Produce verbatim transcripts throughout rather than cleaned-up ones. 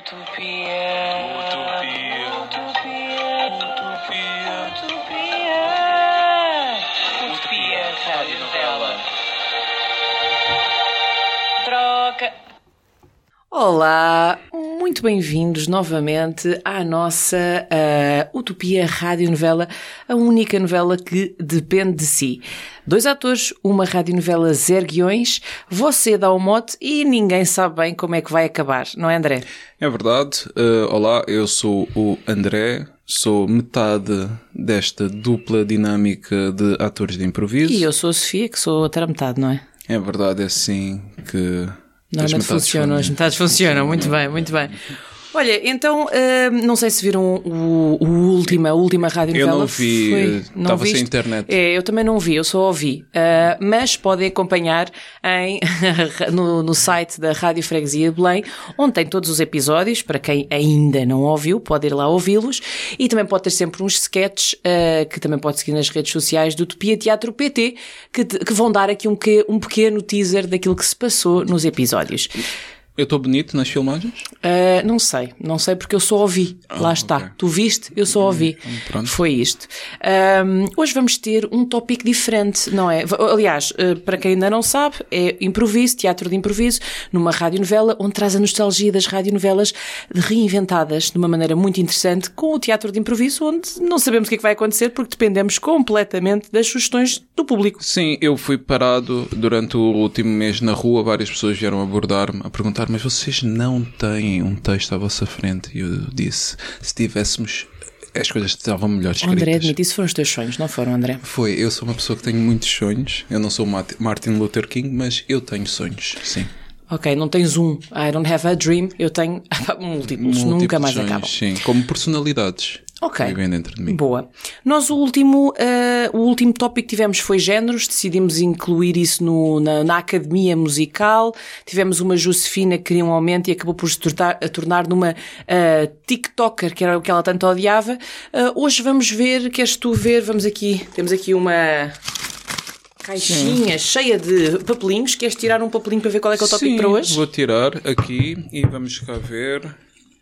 Utopia. Utopia. Utopia. Utopia. Utopia. Utopia. Rádio Novela. Troca. Olá, muito bem-vindos novamente à nossa uh, Utopia Rádio Novela, a única novela que depende de si. Dois atores, uma radionovela zero guiões, você dá o mote e ninguém sabe bem como é que vai acabar, não é, André? É verdade. Uh, olá, eu sou o André, sou metade desta dupla dinâmica de atores de improviso. E eu sou a Sofia, que sou a outra metade, não é? É verdade, é assim que... Normalmente funcionam, as metades funcionam, muito bem, muito bem. Olha, então, uh, não sei se viram o, o última, a última radionovela. Eu não vi, estava sem internet. É, eu também não vi, eu só ouvi. Uh, mas podem acompanhar em, no, no site da Rádio Freguesia de Belém, onde tem todos os episódios, para quem ainda não ouviu, pode ir lá ouvi-los. E também pode ter sempre uns sketches, uh, que também pode seguir nas redes sociais do Utopia Teatro P T, que, que vão dar aqui um, um pequeno teaser daquilo que se passou nos episódios. Eu estou bonito nas filmagens? Uh, não sei, não sei porque eu só ouvi. Ah, Lá está. Okay. Tu viste, eu só ouvi. Pronto. Foi isto. Um, hoje vamos ter um tópico diferente, não é? Aliás, uh, para quem ainda não sabe, é improviso, teatro de improviso, numa radionovela onde traz a nostalgia das radionovelas reinventadas de uma maneira muito interessante, com o teatro de improviso, onde não sabemos o que é que vai acontecer porque dependemos completamente das sugestões do público. Sim, eu fui parado durante o último mês na rua, várias pessoas vieram abordar-me a perguntar: mas vocês não têm um texto à vossa frente? E eu disse, se tivéssemos, as coisas estavam melhor escritas. André, admite, isso foram os teus sonhos, não foram, André? Foi, eu sou uma pessoa que tenho muitos sonhos. Eu não sou Martin Luther King, mas eu tenho sonhos, sim. Ok, não tens um. I don't have a dream. Eu tenho múltiplos, múltiplos nunca mais sonhos, acabam. Sim, como personalidades. Ok, vivem dentro de mim. Boa. Nós o último, uh, o último tópico que tivemos foi géneros, decidimos incluir isso no, na, na academia musical, tivemos uma Josefina que queria um aumento e acabou por se tornar, a tornar numa uh, TikToker, que era o que ela tanto odiava. Uh, hoje vamos ver, queres tu ver, vamos aqui, temos aqui uma caixinha Sim. cheia de papelinhos, queres tirar um papelinho para ver qual é que é o tópico Sim, para hoje? Vou tirar aqui e vamos cá ver.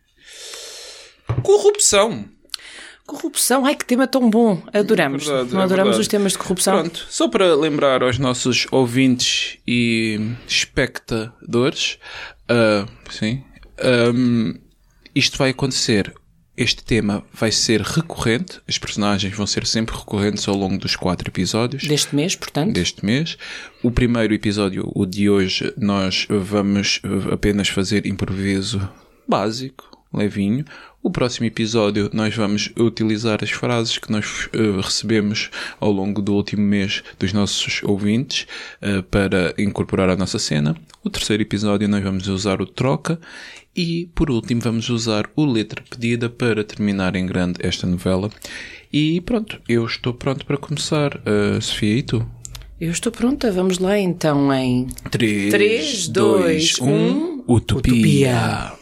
Corrupção. Corrupção, ai que tema tão bom, adoramos, é verdade, não é adoramos verdade. Os temas de corrupção. Pronto, só para lembrar aos nossos ouvintes e espectadores, uh, sim, um, isto vai acontecer, este tema vai ser recorrente, as personagens vão ser sempre recorrentes ao longo dos quatro episódios. Deste mês, portanto. Deste mês. O primeiro episódio, o de hoje, nós vamos apenas fazer improviso básico, levinho. O próximo episódio nós vamos utilizar as frases que nós uh, recebemos ao longo do último mês dos nossos ouvintes uh, para incorporar à nossa cena. O terceiro episódio nós vamos usar o troca e, por último, vamos usar o letra pedida para terminar em grande esta novela. E pronto, eu estou pronto para começar. Uh, Sofia, e tu? Eu estou pronta, vamos lá então em três, dois, um, Utopia. Utopia.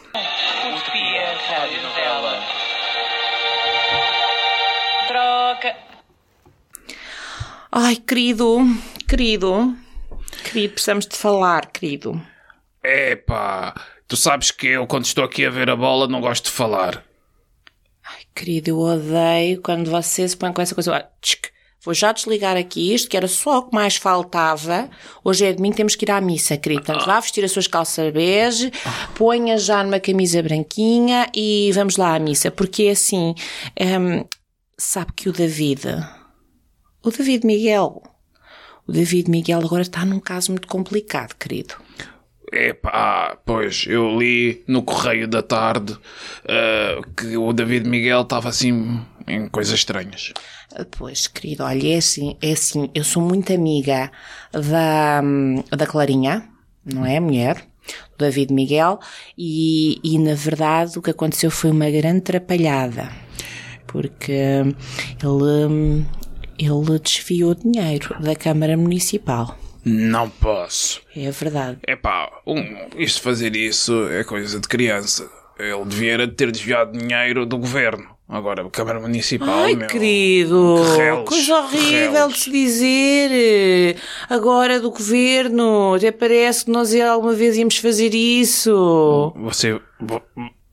Ai, querido, querido, querido, precisamos de falar, querido. Epá, tu sabes que eu, quando estou aqui a ver a bola, não gosto de falar. Ai, querido, eu odeio quando você se põe com essa coisa. Tchic, vou já desligar aqui isto, que era só o que mais faltava. Hoje é domingo, temos que ir à missa, querido. Portanto, vá vestir as suas calças bege, ponha já numa camisa branquinha e vamos lá à missa. Porque assim, hum, sabe que o David... O David Miguel, o David Miguel agora está num caso muito complicado, querido. Epá, pois, eu li no Correio da Tarde uh, que o David Miguel estava assim em coisas estranhas. Pois, querido, olha, é assim, é assim, eu sou muito amiga da, da Clarinha, não é, a mulher, do David Miguel, e, e na verdade o que aconteceu foi uma grande atrapalhada, porque ele... Ele desviou dinheiro da Câmara Municipal. Não posso. É verdade. Epá, um, isto fazer isso é coisa de criança. Ele devia ter desviado dinheiro do governo. Agora, a Câmara Municipal, Ai, meu... querido, que reles, coisa horrível reles. de se dizer. Agora do governo, até parece que nós alguma vez íamos fazer isso. Você...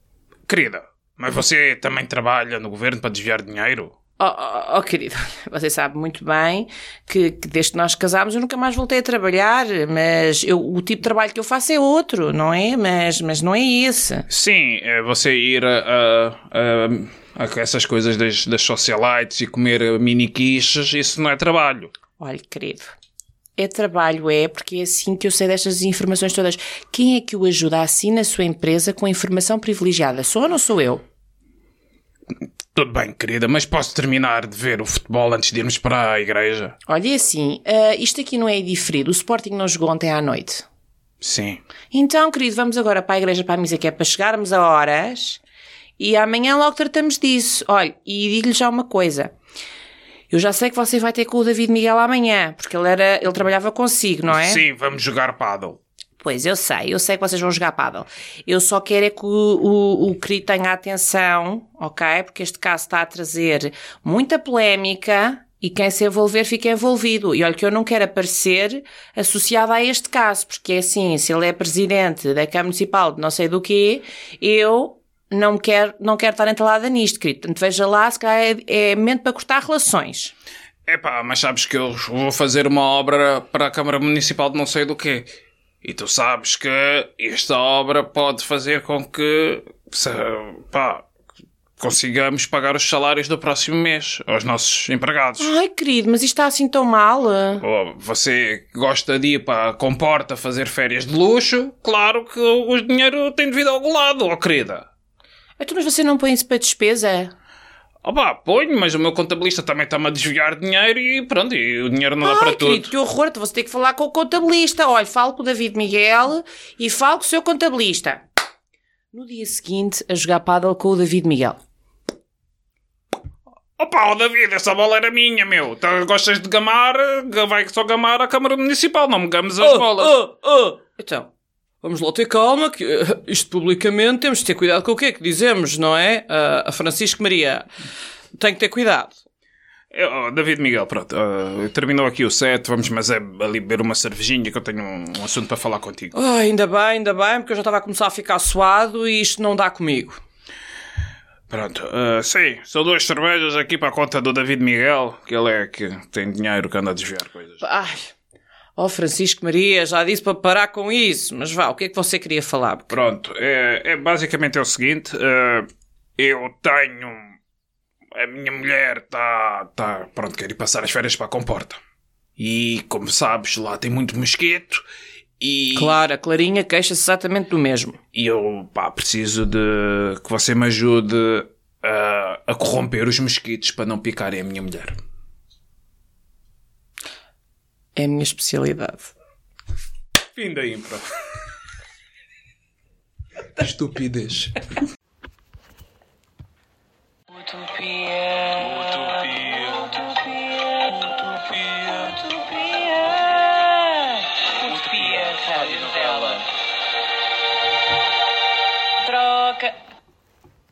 Querida, mas você também trabalha no governo para desviar dinheiro? Oh, oh, oh, querido, você sabe muito bem que, que desde que nós casámos eu nunca mais voltei a trabalhar, mas eu, o tipo de trabalho que eu faço é outro, não é? Mas, mas não é esse. Sim, é você ir a, a, a, a essas coisas das, das socialites e comer mini quiches, isso não é trabalho. Olha, querido, é trabalho, é, porque é assim que eu sei destas informações todas. Quem é que o ajuda assim na sua empresa com a informação privilegiada? Sou ou não sou eu? Tudo bem, querida, mas posso terminar de ver o futebol antes de irmos para a igreja? Olha, é assim, uh, isto aqui não é diferido. O Sporting não jogou ontem à noite. Sim. Então, querido, vamos agora para a igreja, para a missa, que é para chegarmos a horas, e amanhã logo tratamos disso. Olha, e digo-lhe já uma coisa. Eu já sei que você vai ter com o David Miguel amanhã, porque ele, era, ele trabalhava consigo, não é? Sim, vamos jogar paddle. Pois, eu sei, eu sei que vocês vão jogar pádel. Eu só quero é que o, o, o querido tenha atenção, ok? Porque este caso está a trazer muita polémica e quem se envolver fica envolvido. E olha que eu não quero aparecer associada a este caso, porque é assim, se ele é presidente da Câmara Municipal de não sei do quê, eu não quero, não quero estar entalada nisto, querido. Portanto, veja lá, se calhar é, é momento para cortar relações. Epá, mas sabes que eu vou fazer uma obra para a Câmara Municipal de não sei do quê. E tu sabes que esta obra pode fazer com que, se, pá, consigamos pagar os salários do próximo mês aos nossos empregados. Ai, querido, mas isto está assim tão mal? Oh, você gosta de ir para a Comporta fazer férias de luxo? Claro que o dinheiro tem devido ao algum lado, oh querida. Então, mas você não põe isso para despesa? Oh pá, ponho, mas o meu contabilista também está-me a desviar dinheiro e pronto, e o dinheiro não dá Ai, para querido, tudo. que horror, então você tem que falar com o contabilista. Olha, falo com o David Miguel e falo com o seu contabilista. No dia seguinte, a jogar pádel com o David Miguel. Opa, oh David, essa bola era minha, meu. Então, gostas de gamar, vai só gamar a Câmara Municipal, não me games as Oh, bolas. oh, oh. Então, vamos lá ter calma, que uh, isto publicamente temos de ter cuidado com o que é que dizemos, não é? Uh, a Francisco Maria tem que ter cuidado. Eu, David Miguel, pronto, uh, terminou aqui o set, vamos mas é ali beber uma cervejinha que eu tenho um, um assunto para falar contigo. Oh, ainda bem, ainda bem, porque eu já estava a começar a ficar suado e isto não dá comigo. Pronto, uh, sim, são duas cervejas aqui para a conta do David Miguel, que ele é que tem dinheiro que anda a desviar coisas. Ai, oh Francisco Maria, já disse para parar com isso, mas vá, o que é que você queria falar? Pronto, é, é basicamente é o seguinte, uh, eu tenho... A minha mulher está, tá, pronto, quer ir passar as férias para a Comporta. E, como sabes, lá tem muito mosquito e... Claro, a Clarinha queixa-se exatamente do mesmo. E eu, pá, preciso de que você me ajude a, a corromper os mosquitos para não picarem a minha mulher. É a minha especialidade. Fim da impro. Estupidez. Utopia. Utopia. Utopia. Utopia. Utopia.